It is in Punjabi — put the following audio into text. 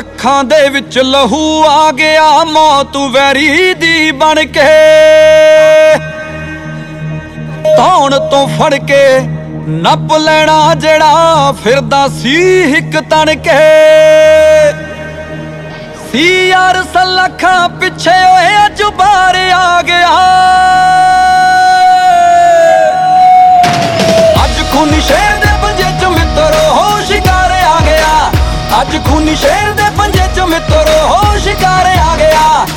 ਅੱਖਾਂ ਦੇ ਵਿੱਚ ਲਹੂ ਆ ਗਿਆ, ਮੌਤ ਵੈਰੀ ਦੀ ਬਣ ਕੇ ਧੌਣ ਤੋਂ ਫੜ ਕੇ ਨੱਪ ਲੈਣਾ ਜਿਹੜਾ ਫਿਰਦਾ ਸੀ ਹਿੱਕ ਤਣ ਕੇ। ਸੀ ਯਾਰ ਸਲਾਖਾਂ ਪਿੱਛੇ ਓਏ ਅੱਜ ਬਾਹਰ ਆ ਗਿਆ, ਅੱਜ ਖੂਨੀ ਸ਼ੇਰ ਦੇ ਪੰਜੇ ਚ ਮਿੱਤਰੋ ਹੋ ਸ਼ਿਕਾਰ ਆ ਗਿਆ, ਅੱਜ ਖੂਨੀ ਸ਼ੇਰ ਦੇ ਪੰਜੇ ਚ ਮਿੱਤਰੋ ਹੋ ਸ਼ਿਕਾਰ ਆ ਗਿਆ।